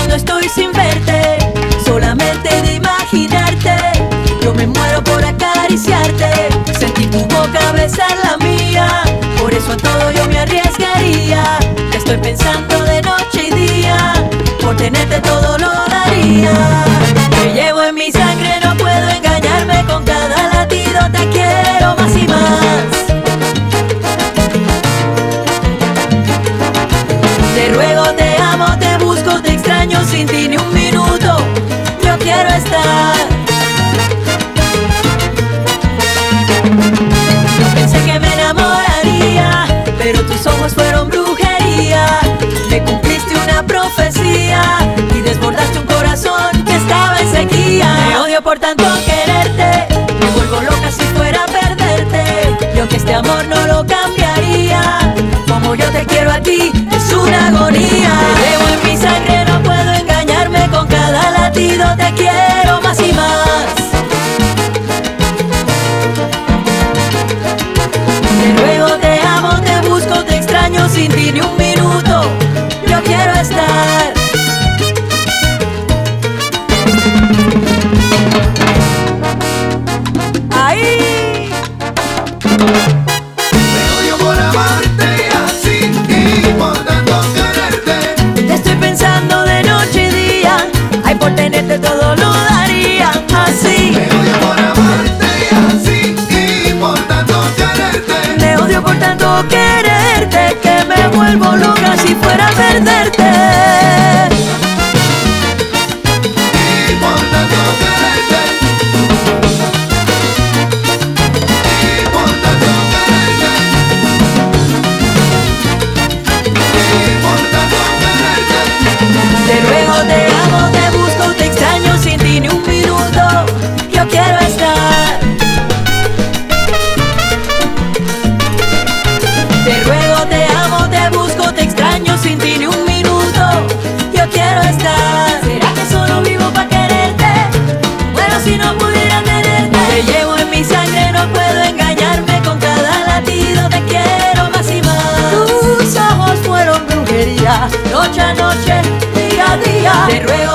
no estoy sin verte, solamente de imaginarte. Yo me muero por acariciarte, sentir tu boca besar la mía. Por eso a todo yo me arriesgaría. Te estoy pensando de noche y día, por tenerte todo lo daría. Te llevo en mi sangre, no puedo engañarme. Con cada latido te quiero más y más. Te ruego, te amo, te busco, te extraño, sin ti ni un minuto yo quiero estar. No pensé que me enamoraría, pero tus ojos fueron brujería. Me cumpliste una profecía y desbordaste un corazón que estaba en sequía. Me odio por tanto quererte, me vuelvo loca si fuera a perderte. Yo que este amor no lo cambiaría, como yo te quiero a ti es una agonía. Te llevo en mi sangre, no puedo engañarme. Con cada latido te quiero más y más. Te ruego, te amo, te busco, te extraño, sin ti ni un minuto yo quiero estar. Ahí. Me odio por amarte así y por tanto quererte. Te estoy pensando de noche y día, ay, por tenerte todo lo daría. Así. Me odio por amarte así y por tanto quererte. Me odio por tanto quererte, que me vuelvo loca si fuera a perderte. Y por tanto quererte. Y por tanto quererte. Y por tanto quererte. Te ruego, te amo, te busco, te extraño, sin ti ni un minuto yo quiero estar. Te ruego, te amo, te busco, te extraño, sin ti ni un minuto yo quiero estar. ¿Será que solo vivo para quererte? Bueno, si no pudiera tenerte. Te llevo en mi sangre, no puedo engañarme. Con cada latido te quiero más y más. Tus ojos fueron brujería, noche a noche, día a día. Te ruego,